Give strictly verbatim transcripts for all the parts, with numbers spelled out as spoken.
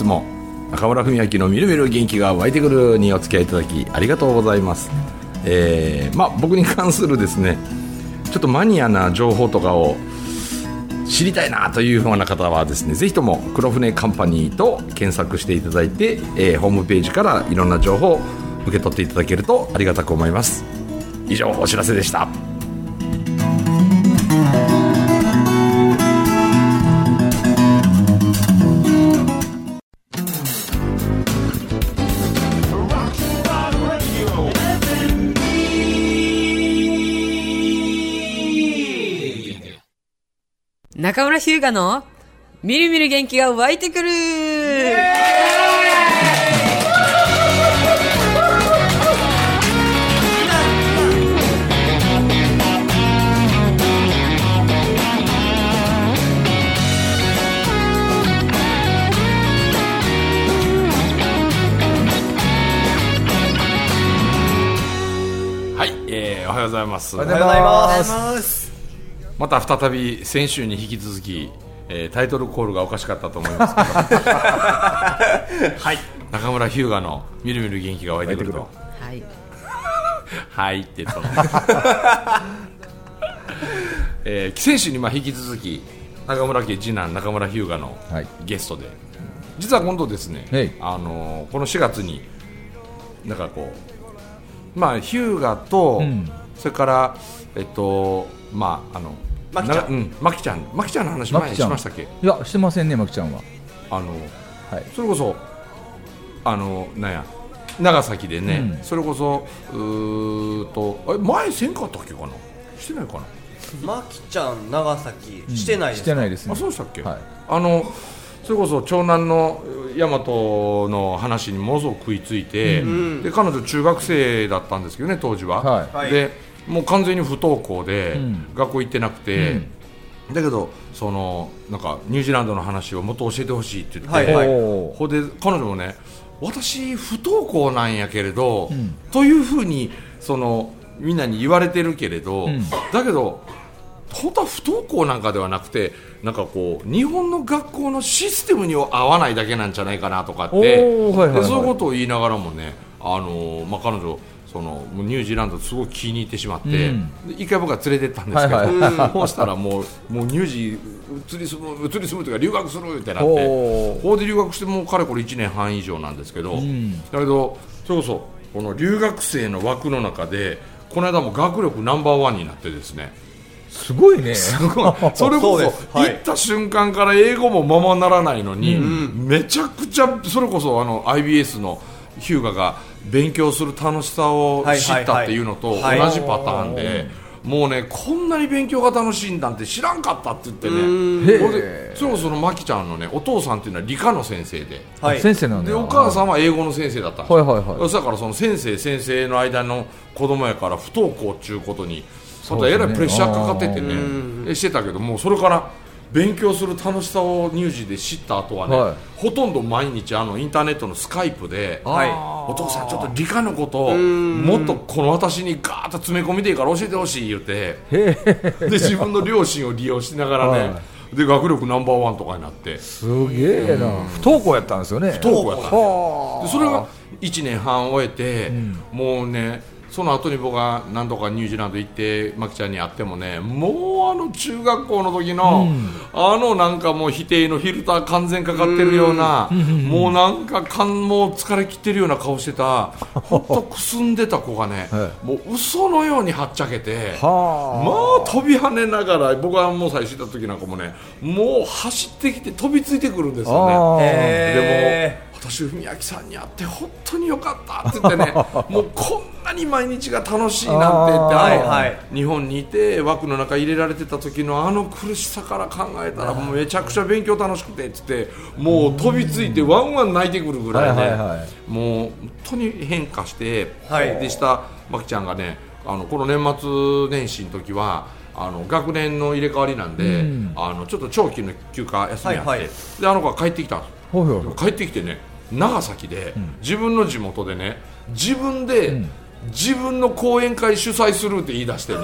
も中村文明のみるみる元気が湧いてくるにお付き合いいただきありがとうございます。えーまあ、僕に関するですねちょっとマニアな情報とかを知りたいなというような方はですね、ぜひとも黒船カンパニーと検索していただいて、えー、ホームページからいろんな情報を受け取っていただけるとありがたく思います。以上お知らせでした。 中村日向のみるみる元気が湧いてくる。 はい、えー、おはようございます。 おはようございます。 また再び先週に引き続き、えー、タイトルコールがおかしかったと思いますけどはい、中村日向のみるみる元気が湧いてくるとはいはいって言ったの、えー、先週にまあ引き続き中村家次男中村日向のゲストで、はい、実は今度ですね、あのー、このしがつになんかこうまあ日向と、うん、それからえっとまああのマキちゃん、うん、マキちゃん、マキちゃんの話前にしましたっけ？ いや、してませんね、マキちゃんは。 あの、はい、それこそあのなんや長崎でね、うん、それこそうーとあれ前せんかったっけかな？してないかな？ マキちゃん長崎、うん、してないですか？ してないですね。 あ、そうしたっけ？はい、あのそれこそ長男の大和の話にものすごく食いついて、うん、で彼女中学生だったんですけどね当時は。はい、でもう完全に不登校で、うん、学校行ってなくて、うん、だけどそのなんかニュージーランドの話をもっと教えてほしいって言って、はいはい、ほで彼女もね私不登校なんやけれど、うん、というふうにそのみんなに言われてるけれど、うん、だけど本当は不登校なんかではなくてなんかこう日本の学校のシステムに合わないだけなんじゃないかなとかって、はいはいはい、でそういうことを言いながらもね、あのーまあ、彼女そのニュージーランドすごく気に入ってしまって、うん、一回僕は連れて行ったんですけど、はいはい、そうしたらもう、もうニュージー移り住む移り住むというか留学するってなって、ここで留学してもうかれこれいちねんはん以上なんですけど、うん、だけどそれこそこの留学生の枠の中でこの間も学力ナンバーワンになってですね、 すごいね。 すごい。それこそ行った瞬間から英語もままならないのに、うん、めちゃくちゃそれこそあの アイビーエス の日向が勉強する楽しさを知ったっていうのと同じパターンで、もうねこんなに勉強が楽しいんだって知らんかったって言ってね、でそれこそそのマキちゃんのねお父さんっていうのは理科の先生で、 はい、先生なんだ。 でお母さんは英語の先生だったんですよ、 はいはいはい、 だからその先生先生の間の子供やから不登校っていうことにえらいプレッシャーかかっててねしてたけど、もうそれから勉強する楽しさを乳児で知った後はね、はい、ほとんど毎日あのインターネットのスカイプで、はい、お父さんちょっと理科のことをもっとこの私にガーッと詰め込みでいいから教えてほしい言ってで自分の両親を利用しながらね、はい、で学力ナンバーワンとかになって、 すげえな、不登校やったんですよね。 不登校やったんですよ。でそれがいちねんはん終えて、うん、もうねその後に僕が何度かニュージーランド行ってマキちゃんに会ってもね、もうあの中学校の時の、うん、あのなんかもう否定のフィルター完全かかってるような、うもうなんか感も疲れ切ってるような顔してたほっとくすんでた子がね、はい、もう嘘のようにはっちゃけて、はまあ飛び跳ねながら、僕はもう最初行った時なんかもねもう走ってきて飛びついてくるんですよね。でも私文明さんに会って本当によかったって言ってねもうこんなに毎日が楽しいなんて言って、はいはい、日本にいて枠の中入れられてた時のあの苦しさから考えたらもうめちゃくちゃ勉強楽しくてって言って、もう飛びついてワンワン泣いてくるぐらいね、はいはいはい、もう本当に変化して、はい、でしたマキちゃんがね、あのこの年末年始の時はあの学年の入れ替わりなんで、うん、あのちょっと長期の休暇休みあって、はいはい、であの子が帰ってきたんです。はいはい、帰ってきてね、長崎で、うん、自分の地元でね自分で、うん、自分の講演会主催するって言い出してね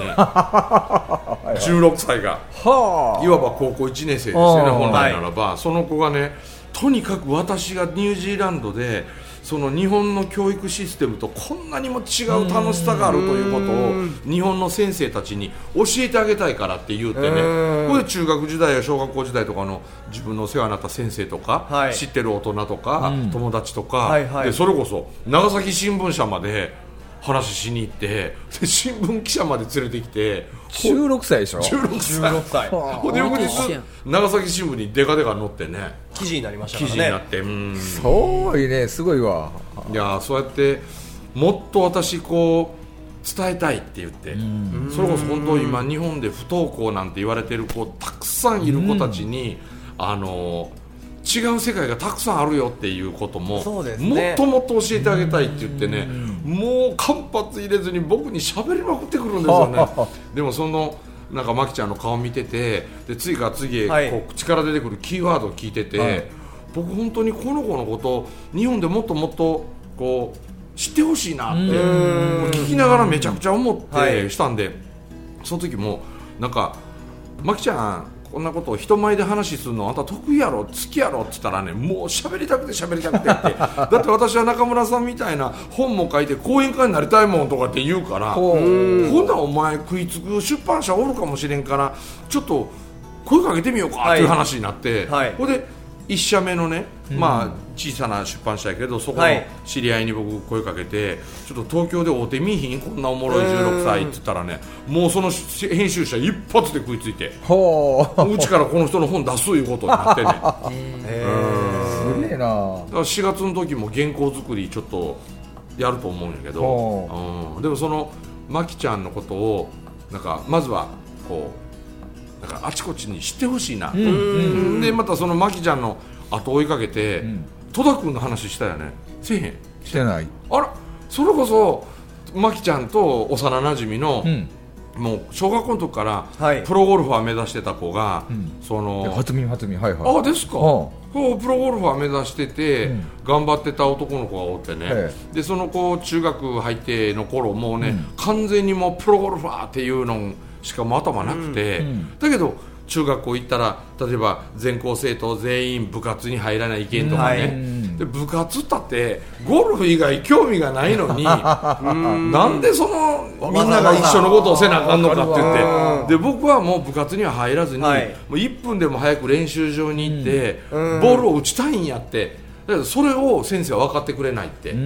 じゅうろくさいが、はあ、いわば高校いちねん生ですよね本来ならば、はい、その子がねとにかく私がニュージーランドでその日本の教育システムとこんなにも違う楽しさがあるということを日本の先生たちに教えてあげたいからって言うてね、これ中学時代や小学校時代とかの自分のお世話になった先生とか、はい、知ってる大人とか、うん、友達とか、はいはい、でそれこそ長崎新聞社まで話しに行ってで新聞記者まで連れてきてじゅうろくさいでしょ。 じゅうろくさいほんで翌日長崎新聞にデカデカ載ってね記事になりましたからね。 記事になって、うん、 すごいね、すごいわ。 いやそうやってもっと私こう伝えたいって言って、うん、それこそ本当に今日本で不登校なんて言われてる子たくさんいる子たちに、うん、あの違う世界がたくさんあるよっていうことも、そうですね、もっともっと教えてあげたいって言ってね、もう間髪入れずに僕に喋りまくってくるんですよねでもそのなんかマキちゃんの顔見ててで次から次へこう口から出てくるキーワードを聞いてて、はい、僕本当にこの子のこと日本でもっともっとこう知ってほしいなって聞きながらめちゃくちゃ思ってしたんで、はい、その時もなんかマキちゃんこんなことを人前で話するのあんた得意やろ好きやろって言ったらね、もう喋りたくて喋りたくてってだって私は中村さんみたいな本も書いて講演会になりたいもんとかって言うからほんならお前食いつく出版社おるかもしれんからちょっと声かけてみようかっていう話になって、はいはい、これで一社目のね、まあ、小さな出版社やけどそこの知り合いに僕声かけて、ちょっと東京で会うてみいひんこんなおもろいじゅうろくさいって言ったらね、もうその編集者一発で食いついてうちからこの人の本出すいうことになってねすげえな。 だからしがつの時も原稿作りちょっとやると思うんやけど、うん、でもそのマキちゃんのことをなんかまずはこうだからあちこちに知ってほしいな、うん、でまたそのマキちゃんの後追いかけて、うん、戸田君の話したよね。せえへんしてない。 あらそれこそマキちゃんと幼なじみの、うん、もう小学校の時からプロゴルファー目指してた子が、うん、その初見初見はいはいあですか、こうプロゴルファー目指してて、うん、頑張ってた男の子がおってね、でその子中学入っての頃もうね、うん、完全にもうプロゴルファーっていうのしかも頭なくて、うんうん、だけど中学校行ったら例えば全校生徒全員部活に入らないけんとかね、はい、で部活ったってゴルフ以外興味がないのになんでそのみんなが一緒のことをせなあかんのかって言ってで僕はもう部活には入らずに、はい、もういっぷんでも早く練習場に行って、うん、ボールを打ちたいんやってだけどそれを先生は分かってくれないって、うん、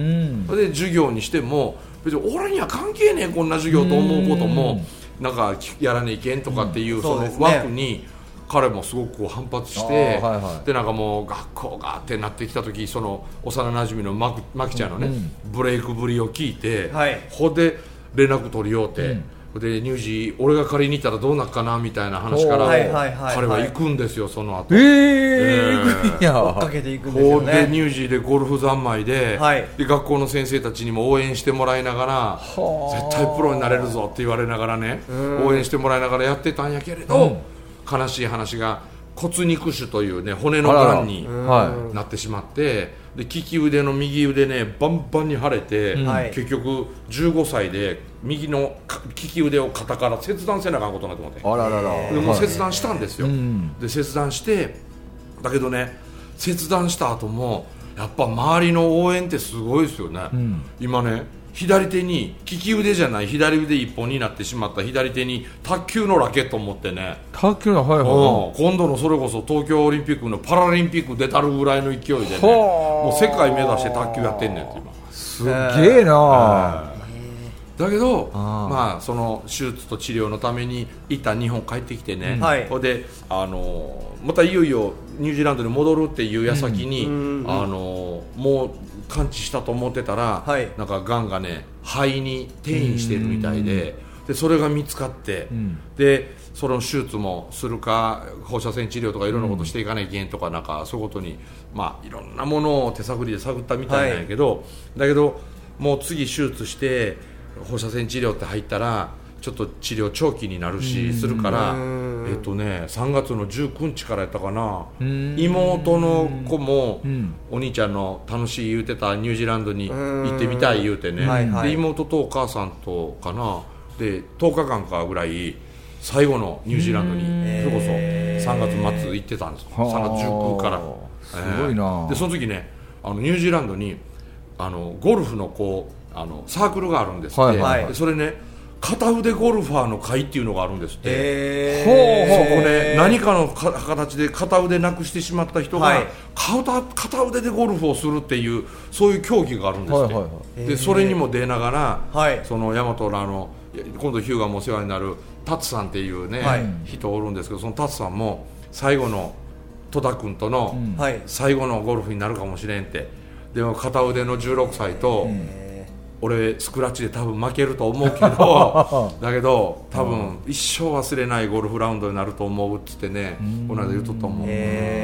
で授業にしても別に俺には関係ねえこんな授業と思うこともなんかやらねえけんとかっていう、うん、その枠に彼もすごくこう反発して、はいはい、でなんかもう学校がってなってきた時その幼なじみのマキちゃんのね、うん、ブレイクぶりを聞いて、はい、ここで連絡取りようて、うん、で乳児俺が借りに行ったらどうなっかなみたいな話から彼は行くんですよその後。 えー、えー、いや追っかけていくんですよね。 で乳児でゴルフ三昧 で,、はい、で学校の先生たちにも応援してもらいながら絶対プロになれるぞって言われながらね応援してもらいながらやってたんやけれど、うん悲しい話が骨肉腫というね骨のがんになってしまってで利き腕の右腕ねバンバンに腫れて、うん、結局じゅうごさいで右の利き腕を肩から切断せなあかんことになって思ってあらららでもう切断したんですよ、はい、で切断してだけどね切断した後もやっぱ周りの応援ってすごいですよね、うん、今ね左手に利き腕じゃない左腕一本になってしまった左手に卓球のラケットを持ってね卓球のはいはい、 うん、今度のそれこそ東京オリンピックのパラリンピック出たるぐらいの勢いでねもう世界目指して卓球やってんねんって今すげえなだけどあまあその手術と治療のために一旦日本帰ってきてね、うんはい、であのまたいよいよニュージーランドに戻るっていう矢先に、うん、あのもう完治したと思ってたら、はい、なんかがんがね肺に転移してるみたいで、でそれが見つかって、うん、でその手術もするか放射線治療とかいろんなことしていかないけんとか、なんかそういうことにまあいろんなものを手探りで探ったみたいなんやけど、はい、だけどもう次手術して放射線治療って入ったらちょっと治療長期になるしするからえっとねさんがつのじゅうくにちからやったかな、妹の子もお兄ちゃんの楽しい言うてたニュージーランドに行ってみたい言うてね、はいはい、で妹とお母さんとかなでとおかかんかぐらい最後のニュージーランドにそれこそさんがつ末行ってたんですよ。 はあさんがつじゅうくにちからすごいな、 えーでその時ねあのニュージーランドにあのゴルフのこうあのサークルがあるんですって、 はいはいでそれね片腕ゴルファーの会っていうのがあるんですって、 えそこね何かのか形で片腕なくしてしまった人が、 はい片片腕でゴルフをするっていうそういう競技があるんですって、 はいはいはでそれにも出ながら、 はいその大和のあの今度ヒューガもお世話になるタツさんっていうね、 はい人おるんですけどそのタツさんも最後の戸田君とのはい最後のゴルフになるかもしれんってでも片腕のじゅうろくさいと、俺スクラッチで多分負けると思うけどだけど多分一生忘れないゴルフラウンドになると思うって言ってねこの間言うとった思う、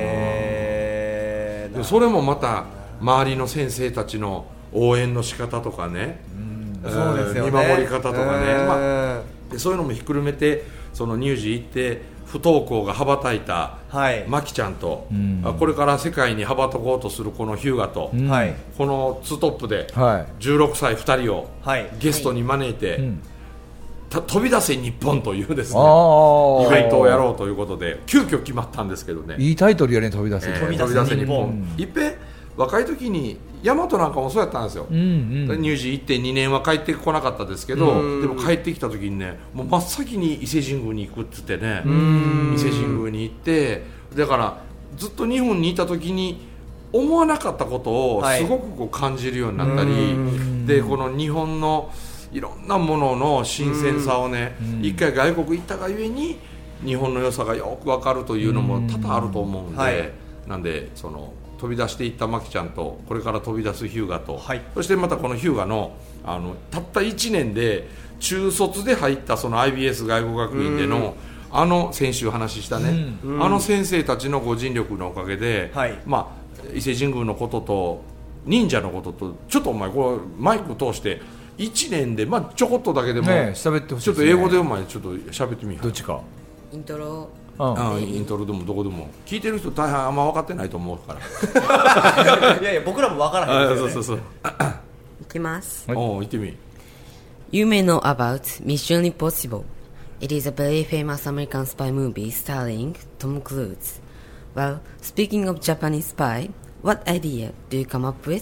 えーでそれもまた周りの先生たちの応援の仕方とかね、えーそうですよね見守り方とかね、まあうんでそういうのもひっくるめてその乳児行って不登校が羽ばたいたはいマキちゃんと、 んあこれから世界に羽ばたこうとするこのヒューガと、 んはいこのツートップではいじゅうろくさいふたりをはいゲストに招いて、 んた飛び出せ日本というですねあーイベントをやろうということで急遽決まったんですけどね、 いいタイトルやね飛び出せ、 えー飛び出せ飛び出せ日日本本いっぺん若い時に大和なんかもそうやったんですよ、 うんうん乳児行ってにねんは帰ってこなかったですけどうんでも帰ってきた時にねもう真っ先に伊勢神宮に行くって言ってねん伊勢神宮に行ってだからずっと日本にいた時に思わなかったことをはいすごくこう感じるようになったり、 うんでこの日本のいろんなものの新鮮さをね一回外国行ったがゆえに日本の良さがよく分かるというのも多々あると思うんで、 はいなんでその飛び出していったマキちゃんとこれから飛び出すヒューガと、 はいそしてまたこのヒューガのあのたったいちねんで中卒で入ったその アイビーエス 外国学院でのあの先週話したね、 うんあの先生たちのご尽力のおかげで、 はいまあ、伊勢神宮のことと忍者のこととちょっとお前これマイク通していちねんで、まあ、ちょこっとだけでも、 ね喋ってほしいちょっとですね英語でお前ちょっと喋ってみようどっちか、 イントロうんああイントロでもどこでも聞いてる人大半あんま分かってないと思うからいやいや僕らも分からへんですよねそうそうそういきます。 はいおう言ってみ You may know about Mission Impossible. It is a very famous American spy movie starring Tom Cruise. Well, speaking of Japanese spy, what idea do you come up with?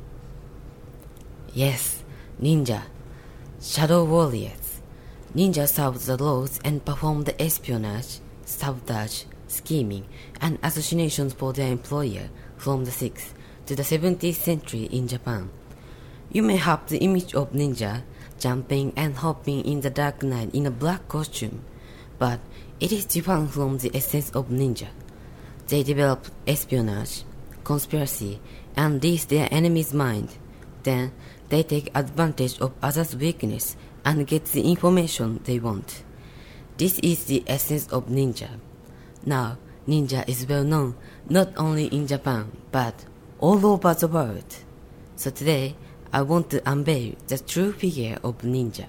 Yes, ninja. Shadow warriors. Ninja serve the laws and perform the espionage, sabotage, scheming, and assassinations for their employer from the sixth to the seventeenth century in Japan. You may have the image of ninja jumping and hopping in the dark night in a black costume, but it is different from the essence of ninja. They develop espionage, conspiracy, and read their enemy's mind. Then they take advantage of others' weakness and get the information they want. This is the essence of ninja. Now, ninja is well known not only in Japan but all over the world. So today, I want to unveil the true figure of ninja.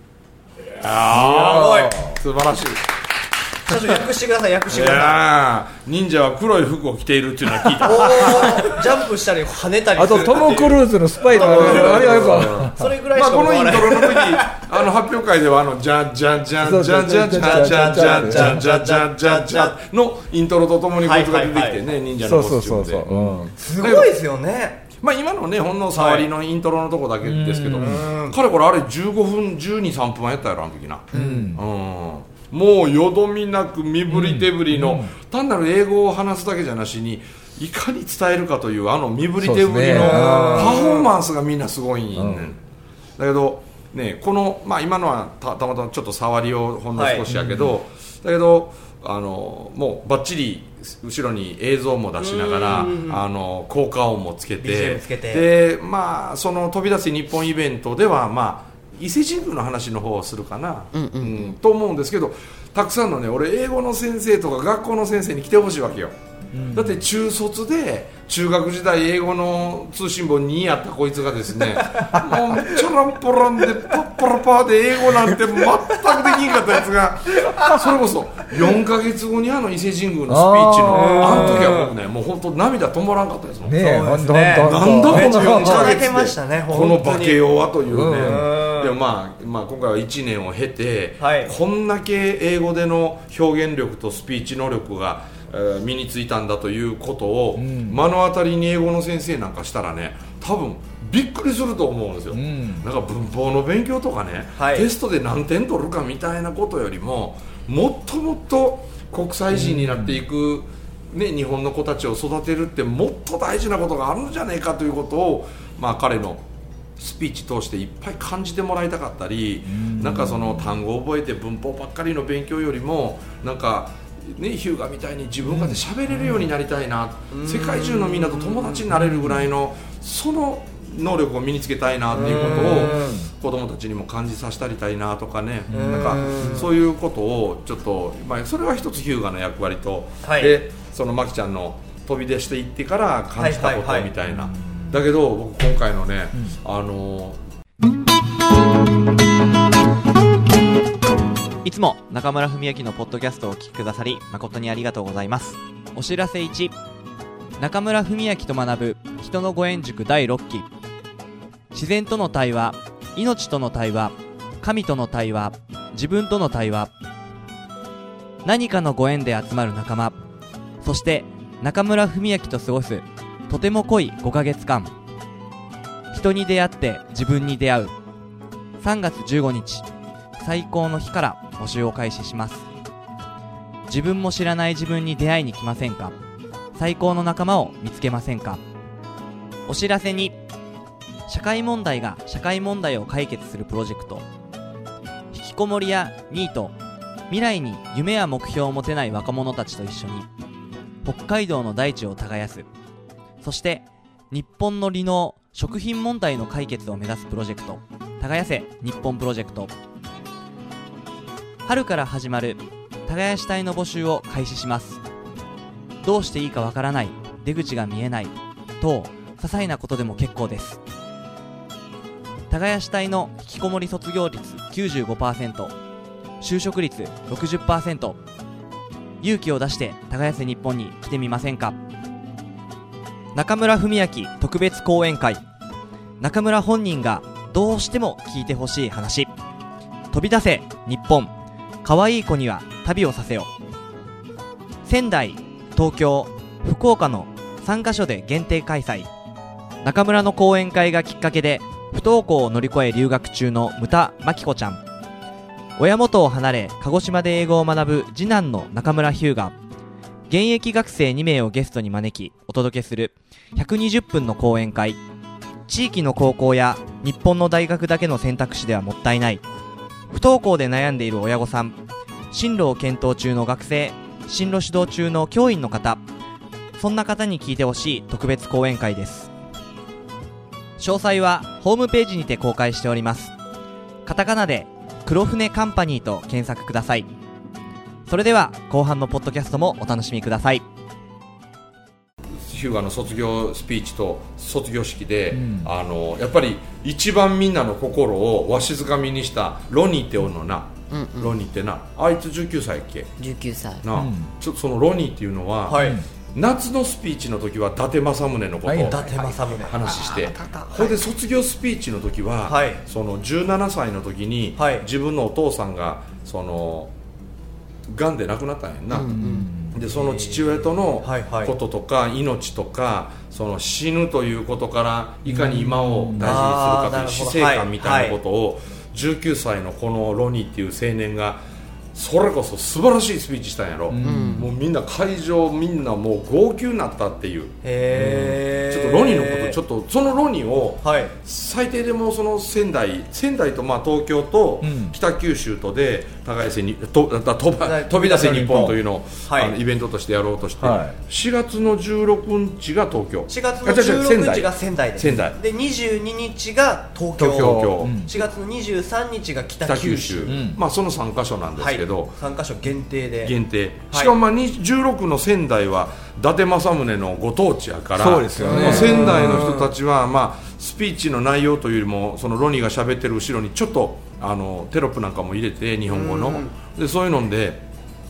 ああ素晴らしいちょっと訳してください訳していくださいやー忍者は黒い服を着ているっていうのは聞いたおージャンプしたり跳ねたりするあとトム・クルーズのスパイのあれあれはよくわかそれぐらいしまあこのインか思わないトロの時あの発表会ではあのジャンジャンジャンジャンジャンジャンジャンジャンジャンジャンジャンジャンジャンジャンのイントロとともにこいつが出てきてね忍者そうそうのコスチュームでそうそう、うん、 すごいですよねまあ今のねほんの触りのイントロのとこだけですけど彼これあれじゅうごふんじゅうに、さんぷんやったやろあの時なうんもうよどみなく身振り手振りの単なる英語を話すだけじゃなしにいかに伝えるかというあの身振り手振りのそうですねパフォーマンスがみんなすごいんねんだけどねこのまあ今のはたたまたまちょっと触りをほんの少しやけどだけどあのもうバッチリ後ろに映像も出しながらあの効果音もつけビージーエムてつけてでまあその飛び出せ日本イベントではまあ伊勢神宮の話の方をするかな、 うんうんうんと思うんですけどたくさんのね俺英語の先生とか学校の先生に来てほしいわけよ、だって中卒で中学時代英語の通信簿にやったこいつがですねもうチャランポランでパッパラパーで英語なんて全くできんかったやつがそれこそよんかげつごにあの伊勢神宮のスピーチのあの時は僕ねもう本当涙止まらんかったですもん、 ねえそうですねほんとほんとなんだこのよんかげつめっちゃ泣けましたねでこの化けようはというね、 うんでも、まあまあ、今回はいちねんを経て、 はい、 こんだけ英語での表現力とスピーチ能力が、えー、身についたんだということを、うん、目の当たりに英語の先生なんかしたらね、多分びっくりすると思うんですよ、うん、なんか文法の勉強とかね、はい、テストで何点取るかみたいなことよりももっともっと国際人になっていく、うんね、日本の子たちを育てるってもっと大事なことがあるんじゃないかということを、まあ、彼のスピーチ通していっぱい感じてもらいたかったり、うん、なんかその単語を覚えて文法ばっかりの勉強よりもなんかね、ヒューガみたいに自分がで喋れるようになりたいな、うん、世界中のみんなと友達になれるぐらいのその能力を身につけたいなっていうことを子どもたちにも感じさせたりたいなとかね、なんかそういうことをちょっと、まあ、それは一つヒューガの役割と、はい、でそのマキちゃんの飛び出していってから感じたことみたいな、はいはいはい、だけど僕今回のね、うん、あのいつも中村文明のポッドキャストをお聞きくださり誠にありがとうございます。お知らせいち、中村文明と学ぶ人のご縁塾だいろっき、自然との対話、命との対話、神との対話、自分との対話、何かのご縁で集まる仲間、そして中村文明と過ごすとても濃いごかげつかん、人に出会って自分に出会う。さんがつじゅうごにち最高の日から募集を開始します。自分も知らない自分に出会いに来ませんか？最高の仲間を見つけませんか？お知らせに、社会問題が社会問題を解決するプロジェクト、引きこもりやニート、未来に夢や目標を持てない若者たちと一緒に北海道の大地を耕す。そして日本の離農、食品問題の解決を目指すプロジェクト、耕せ日本プロジェクト。春から始まる耕し隊の募集を開始します。どうしていいかわからない、出口が見えない等、些細なことでも結構です。耕し隊の引きこもり卒業率 きゅうじゅうごパーセント、就職率 ろくじゅっパーセント。 勇気を出して耕せ日本に来てみませんか？中村文明特別講演会。中村本人がどうしても聞いてほしい話。飛び出せ日本、可愛い子には旅をさせよ。仙台、東京、福岡のさんカ所で限定開催。中村の講演会がきっかけで不登校を乗り越え留学中の牟田真紀子ちゃん、親元を離れ鹿児島で英語を学ぶ次男の中村ヒューガ、現役学生にめいをゲストに招きお届けするひゃくにじゅっぷんの講演会。地域の高校や日本の大学だけの選択肢ではもったいない。不登校で悩んでいる親御さん、進路を検討中の学生、進路指導中の教員の方、そんな方に聞いてほしい特別講演会です。詳細はホームページにて公開しております。カタカナで黒船カンパニーと検索ください。それでは後半のポッドキャストもお楽しみください。 ヒューガの卒業スピーチと卒業式で、うん、あのやっぱり一番みんなの心をわしづかみにしたロニーっておるのな、うんうん、ロニーってな、あいつじゅうきゅうさいっけ？ じゅうきゅうさいな、うん、ちょっとそのロニーっていうのは、はい、夏のスピーチの時は伊達政宗のことを話して、それで卒業スピーチの時は、はい、そのじゅうななさいの時に、はい、自分のお父さんがそのがんで亡くなったんやんな、うんうん、でその父親とのこととか、はいはい、命とかその死ぬということからいかに今を大事にするかという死生観みたいなことをじゅうきゅうさいのこのロニーっていう青年がそれこそ素晴らしいスピーチしたんやろ、うん、もうみんな会場みんなもう号泣になったっていう、へー、うん、ちょっとロニーのことちょっとそのロニーを、はい、最低でもその仙台仙台とまあ東京と北九州とで耕せにとと飛び出せ日本というのを、はい、あのイベントとしてやろうとして、はい、しがつのじゅうろくにちが東京、 しがつのじゅうろくにちが仙台です。仙台でにじゅうににちが東京、東京、うん、しがつのにじゅうさんにちが北九州、 北九州、うん、まあそのさんカ所なんですけど、はい、 さんカ所限定で限定、しかもまあじゅうろくの仙台は伊達政宗のご当地やから、 そうですよね、 仙台の人たちはまあスピーチの内容というよりもそのロニーが喋ってる後ろにちょっとあのテロップなんかも入れて日本語のでそういうので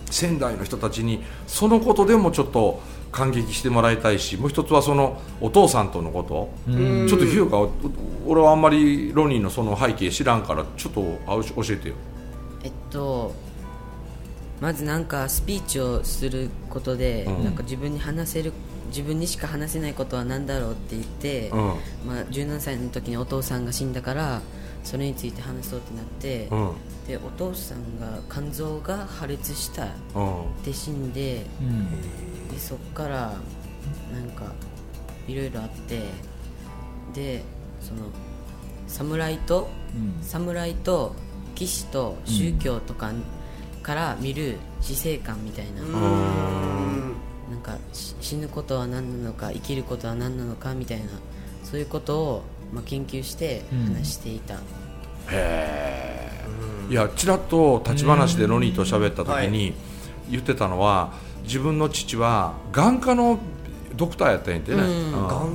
仙台の人たちにそのことでもちょっと感激してもらいたいし、もう一つはそのお父さんとのこと、ちょっとひゅうか俺はあんまりロニーのその背景知らんからちょっと教えてよ。 えっとまずなんかスピーチをすることで、うん、なんか自分に話せる自分にしか話せないことは何だろうって言って、うん、まあ、じゅうななさいの時にお父さんが死んだからそれについて話そうってなって、うん、でお父さんが肝臓が破裂した、うん、で死んで、うん、でそっからなんかいろいろあって、でその侍と、うん、侍と騎士と宗教とかから見る死生観みたいな、うん、なんか死ぬことは何なのか生きることは何なのかみたいな、そういうことを、まあ、研究して話していた、うん、 へー、いやちらっと立ち話でロニーと喋った時に言ってたのは、自分の父は眼科のドクターやったんやってね、うん、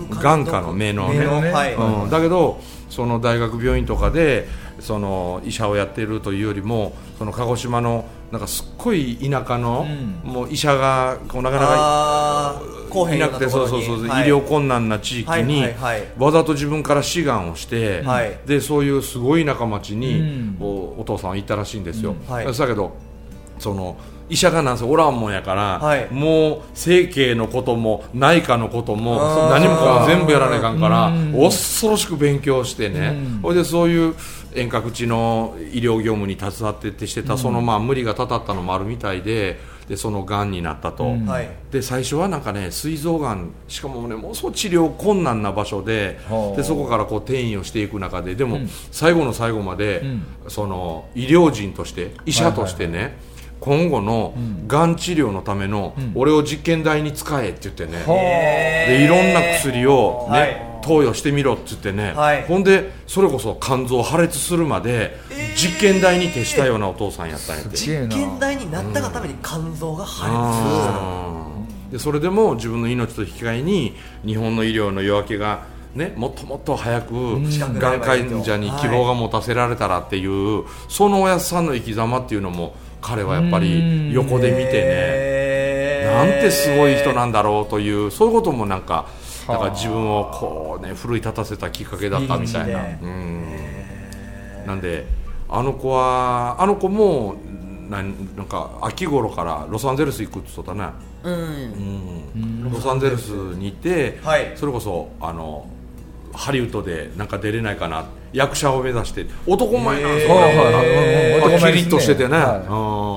眼科の目のね、はいうん、だけどその大学病院とかでその医者をやっているというよりも、その鹿児島のなんかすっごい田舎の、うん、もう医者がこうなかなかいなくて、そうそうそう、はい、医療困難な地域に、はいはいはい、わざと自分から志願をして、はい、でそういうすごい田舎町に、うん、お, お父さんは行ったらしいんですよ、うんはい、だけどその医者がなんせおらんもんやから、はい、もう整形のことも内科のことも何もかも全部やらないかんから、恐ろしく勉強してね、それでそういう遠隔地の医療業務に携わってってしてた、うん、そのまあ無理がたたったのもあるみたいで、でそのがんになったと、うん、で最初はなんかね膵臓がん、しかもねもうそう治療困難な場所で、でそこからこう転移をしていく中で、でも、うん、最後の最後まで、うん、その医療人として医者としてね、はいはいはい、今後のがん治療のための、うん、俺を実験台に使えって言ってね、でいろんな薬を、ねはい、投与してみろって言ってね、はい、ほんでそれこそ肝臓破裂するまで実験台に徹したようなお父さんやったんやって、 実験台になったがために肝臓が破裂する、でそれでも自分の命と引き換えに日本の医療の夜明けがね、もっともっと早くがん患者に希望が持たせられたらっていう、はい、そのおやつさんの生き様っていうのも彼はやっぱり横で見てね、なんてすごい人なんだろうという、そういうこともなんか、なんか自分をこうね奮い立たせたきっかけだったみたいな、うん、なんであの子はあの子もな, なんか秋頃からロサンゼルス行くって言ったね、うんうん、ロサンゼルスにいて、はい、それこそあのハリウッドでなんか出れないかな、役者を目指して男前なんですよ、ね、キリッとしててね、はい、うん、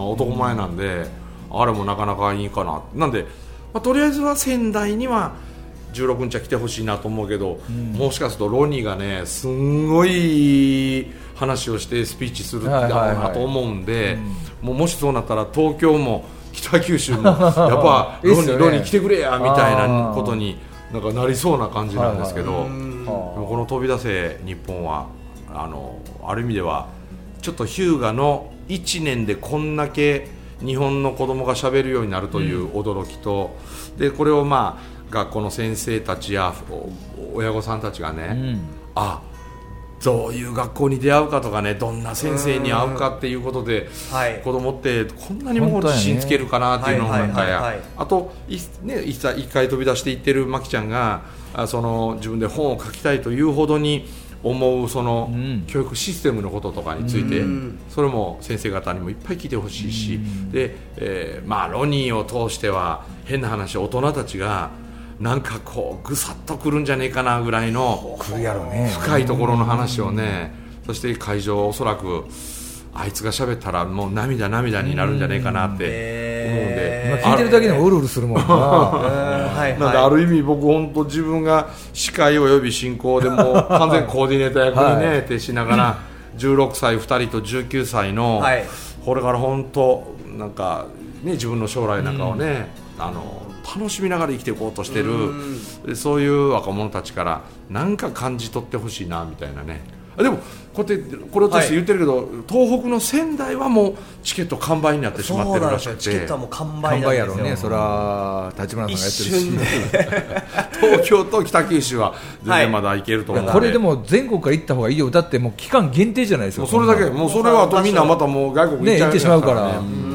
男前なんで、あれもなかなかいいかな、なんで、まあ、とりあえずは仙台にはじゅうろくにちは来てほしいなと思うけど、うん、もしかするとロニーがねすんごい話をしてスピーチするんだろうなと思うんで、はいはいはい、もうもしそうなったら東京も北九州もやっぱロニー、ロニー来てくれやみたいなことになんかなりそうな感じなんですけど、はいはい、この飛び出せ日本は あのある意味ではちょっと日向のいちねんでこんだけ日本の子供が喋るようになるという驚きと、うん、でこれをまあ学校の先生たちや親御さんたちがね、うん、あどういう学校に出会うかとかね、どんな先生に会うかっていうことで、はい、子供ってこんなにも自信つけるかなっていうのもなんかや、あとい、ね、一回飛び出していってるまきちゃんがその自分で本を書きたいというほどに思うその、うん、教育システムのこととかについて、うん、それも先生方にもいっぱい聞いてほしいし、うん、で、えーまあ、ロニーを通しては変な話大人たちがなんかこうぐさっとくるんじゃねえかなぐらいの深いところの話をね、そして会場おそらくあいつが喋ったらもう涙涙になるんじゃねえかなって思うんで、 聞いてるだけでもうるうるするもんななんである意味僕本当自分が司会および進行でも完全コーディネーター役にね、はい、徹しながらじゅうろくさいふたりとじゅうきゅうさいの、はい、これから本当なんか、ね、自分の将来なんかをね、うん、あの楽しみながら生きていこうとしてる、そういう若者たちからなんか感じ取ってほしいなみたいなね。でもこうやってこれをとして言ってるけど、はい、東北の仙台はもうチケット完売になってしまってるらしくて、 チケットはもう完売なんですよ。完売やろうね、 それは立花さんがやってるし東京と北九州は全然まだ行けると思うので、 はい、これでも全国から行った方がいいよ。だってもう期間限定じゃないですか。 もうそれだけ、もうそれはあとみんなまたもう外国行っちゃう、ね、 行ってしまうから、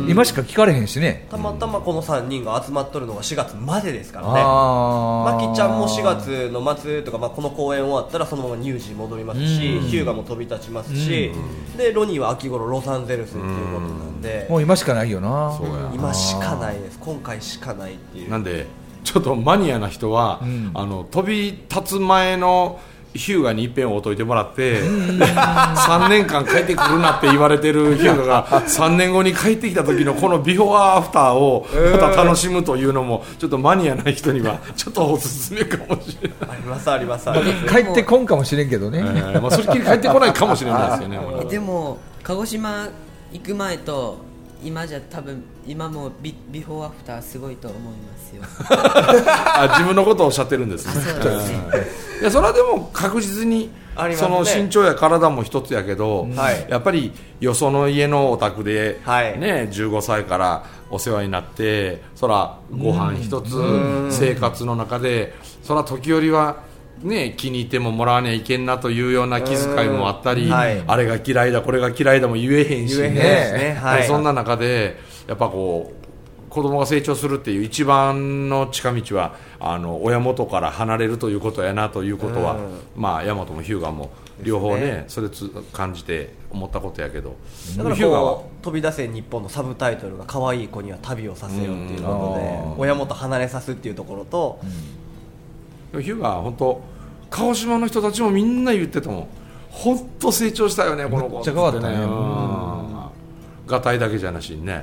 今しか聞かれへんしね。 たまたまこのさんにんが集まっとるのがしがつまでですからね。 あマキちゃんもしがつの末とか、まあ、この公演終わったらそのままニュージー戻りますし、ヒューガも飛び立ちますし、でロニーは秋頃ロサンゼルスっていうことなんで、 もう今しかないよな。 そうや今しかないです。今回しかないっていう。 なんでちょっとマニアな人は、うん、あの飛び立つ前のヒューガに一遍置いといてもらってさんねんかん帰ってくるなって言われてるヒューガがさんねんごに帰ってきた時のこのビフォーアフターをまた楽しむというのもちょっとマニアな人にはちょっとおすすめかもしれない。 ありますありますあります。 帰ってこんかもしれんけどね、 えーまあ、それっきり帰ってこないかもしれないですよね。 でも鹿児島行く前と今じゃ多分今も ビ, ビフォーアフターすごいと思いますよあ自分のことをおっしゃってるんですね。 そうですね。 いやそれはでも確実に、ね、その身長や体も一つやけど、はい、やっぱりよその家のお宅で、はいね、じゅうごさいからお世話になってそらご飯一つ生活の中でそら時折はね、気に入ってももらわにはいけんなというような気遣いもあったり、はい、あれが嫌いだこれが嫌いだも言えへんし ね, ね、はい、そんな中でやっぱこう子供が成長するっていう一番の近道はあの親元から離れるということやなということは、まあ、大和も日向も両方 ね, ねそれつ感じて思ったことやけど、 だからこう飛び出せ日本のサブタイトルが可愛い子には旅をさせようっていうことで親元離れさすっていうところと、 うん、ヒューガー本当鹿児島の人たちもみんな言ってたもん。本当成長したよねこの子。 めっちゃ変わったね。 ガタイだけじゃなしにね、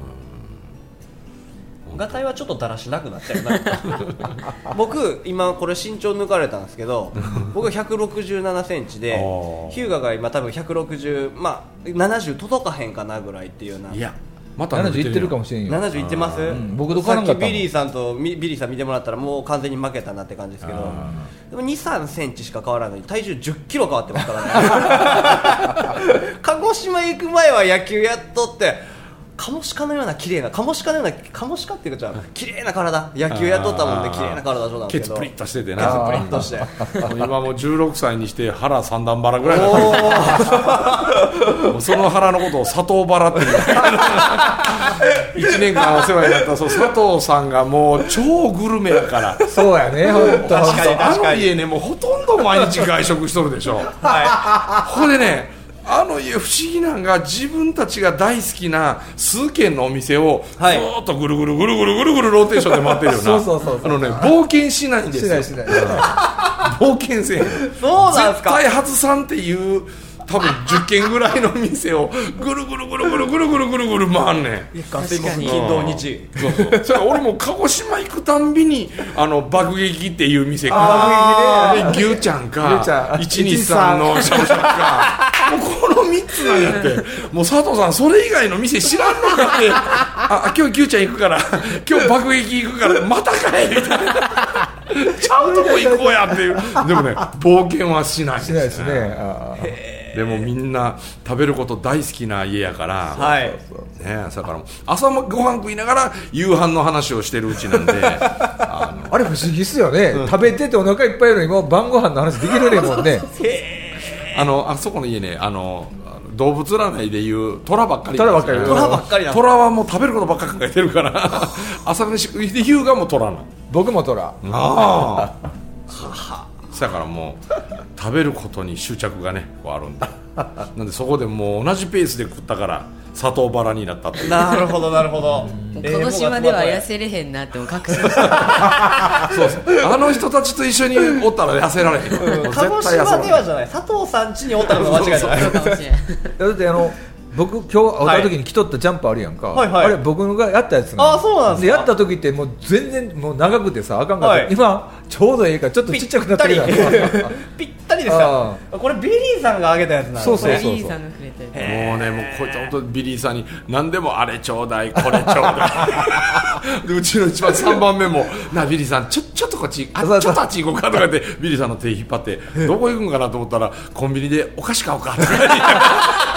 うん、ガタイはちょっとだらしなくなったよな僕今これ身長抜かれたんですけど僕はひゃくろくじゅうななセンチでヒューガが今多分ひゃくろくじゅう、まあ、ななじゅう届かへんかなぐらいっていうような。 いやまたななじゅういってるかもしれんよ。 ななじゅういってます、うん、 僕とかなかったもん。 さっきビリーさんとビリーさん見てもらったらもう完全に負けたなって感じですけど、でも にさんセンチしか変わらないのに体重じゅっキロ変わってますからね鹿児島行く前は野球やっとってカモシカのような綺麗なカモシカのようなカモシカっていうかじゃあ綺麗な体野球やっとったもんで綺麗な体そうなんですけどケツプリッとしててねケツプリッとして今もうじゅうろくさいにして腹三段腹ぐらいになってその腹のことを佐藤腹っていういちねんかんお世話になったその佐藤さんがもう超グルメやからそうやね本当確かに確かにあの家ねもうほとんど毎日外食しとるでしょはいここでねあの家不思議なのが自分たちが大好きな数軒のお店をずーっとぐるぐるぐるぐるぐるぐるローテーションで回ってるよなそうそうそうそうあのね冒険しないんですよしないしない冒険せえへんそうなんすか絶対外さんっていう多分じゅっけんぐらいの店をぐるぐるぐるぐるぐるぐるぐるぐる回んねん確かに金土日そうそうそれ俺も鹿児島行くたんびにあの爆撃っていう店あで牛ちゃんかいちにさんのしゃぶしゃぶかもうこのみっつなんやってもう佐藤さんそれ以外の店知らんのかってあ今日牛ちゃん行くから今日爆撃行くからまたかいみたいなちゃうとこ行こうやっていうでもね冒険はしないしないですねあでもみんな食べること大好きな家やから、 はいね、だから朝ご飯食いながら夕飯の話をしてるうちなんであのあれ不思議っすよね、うん、食べててお腹いっぱいやのにもう晩ご飯の話できるねもんねあのあそこの家ねあの動物占いでいう虎ばっかり虎ばっかり虎ばっかりなん虎はもう食べることばっかり考えてるから朝飯食いで優雅も虎なの僕も虎ああだからもう食べることに執着がねこうあるんだなんでそこでもう同じペースで食ったから砂糖バラになったっていうなるほどなるほど鹿児島では痩せれへんなっても確信したそうそうあの人たちと一緒におったら痩せられへん、 うん、鹿児島ではじゃない佐藤さん家におったのが間違いじゃないそうかもしれないだってあの僕今日会った時に着とったジャンプあるやんか、はいはいはい、あれ僕がやったやつがあそうなんですかでやった時ってもう全然もう長くてさあかんかった、はい、今ちょうどええからちょっとちっちゃくなってるからぴったりですかこれビリーさんがあげたやつなんですそうそうそうそうビリーさんがくれてもうねもうこいつ本当ビリーさんに何でもあれちょうだいこれちょうだいでうちの一番さんばんめもなビリーさんちょちょっとこっちあちょっとあっち行こうかとかってビリーさんの手引っ張ってどこ行くんかなと思ったらコンビニでお菓子買おうかとか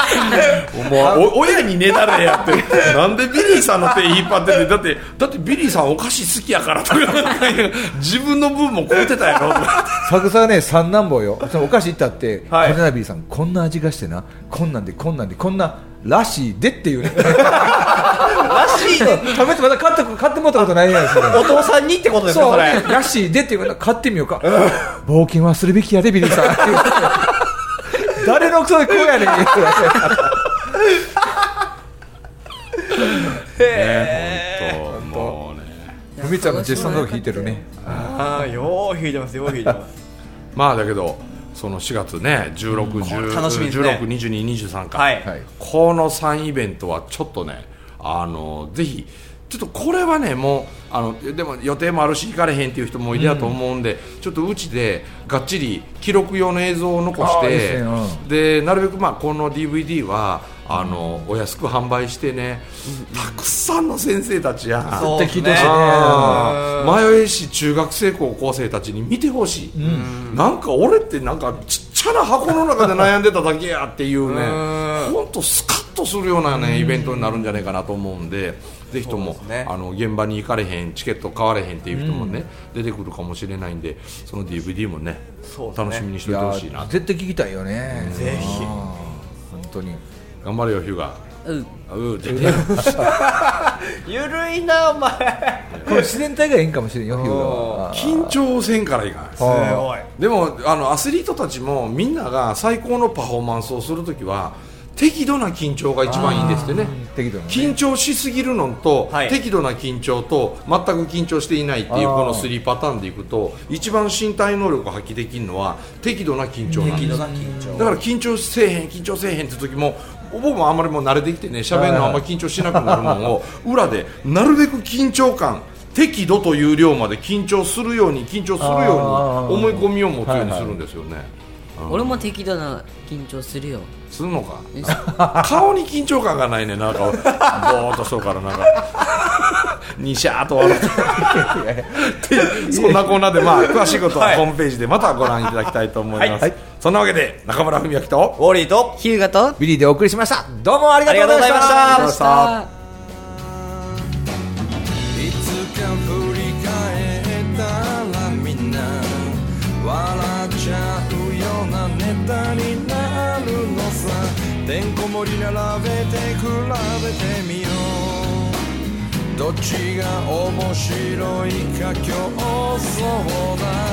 もうお親にねだれやってなんでビリーさんの手引っ張っててだってだってビリーさんお菓子好きやからとか自分の分も食うてたやろとかサグサはね三男坊よ。そのお菓子行ったって、 はい、 これなビリーさんこんな味がしてな、こんなんでこんなんでこんならしいでっていうねらしいで食べてまだ買って買ってもらったことないやんそれお父さんにってことですかそれらしいでっていうの買ってみようか冒険はするべきやでビリーさん誰のクソでこうやねんへー本当もうねふみちゃんの絶賛のとこ弾いてるね。 ああよう弾いてますよう弾いてますまあだけどそのしがつねじゅうろく、じゅう、 楽しみですねじゅうろく、にじゅうに、にじゅうさんか、 はいはい、 このさんイベントはちょっとねあのぜひちょっとこれはねもうあのでも予定もあるし行かれへんっていう人もいるやと思うんで、うん、ちょっとうちでがっちり記録用の映像を残して、 ねうん、 でなるべくまあこの ディーブイディー はあのお安く販売してね、うん、たくさんの先生たちやそうですね迷いし中学生高校生たちに見てほしい、うん、なんか俺ってなんかちっちゃな箱の中で悩んでただけやっていうね本当スカッとするようなねイベントになるんじゃないかなと思うんでぜひとも、ね、あの現場に行かれへんチケット買われへんっていう人もね、うん、出てくるかもしれないんでその ディーブイディー もね楽しみにしておいてほしいな。 絶対聞きたいよね、 うん、ぜひ本当に頑張れよヒューガううってゆるいなお前これ自然体がいいんかもしれんよヒューガは緊張せんからいかんすごいでもあのアスリートたちもみんなが最高のパフォーマンスをするときは適度な緊張が一番いいんですってね。 適度なね緊張しすぎるのと、 はい、 適度な緊張と全く緊張していないっていうこのスリーパターンでいくと一番身体能力を発揮できるのは適度な緊張なんです。 適度な緊張だから緊張せえへん緊張せえへんって時も僕もあんまりもう慣れてきてね喋るのあんまり緊張しなくなるのを裏でなるべく緊張感適度という量まで緊張するように緊張するように思い込みを持つようにするんですよね、はいはいうん、俺も適度な緊張するよ。 するのか顔に緊張感がないねなんかぼーっとしとうからなんかにしゃーっと笑ってそんなコーナーでまあ詳しいことはホームページでまたご覧いただきたいと思います、はい、そんなわけで中村文明とウォーリーとヒューガとビリーでお送りしました。どうもありがとうございました。 ありがとうございました。 いつか振り返ったらみんな笑っちゃうようなネタになるのさ。てんこ盛り並べて比べてみよう。どっちが面白いか競争だ。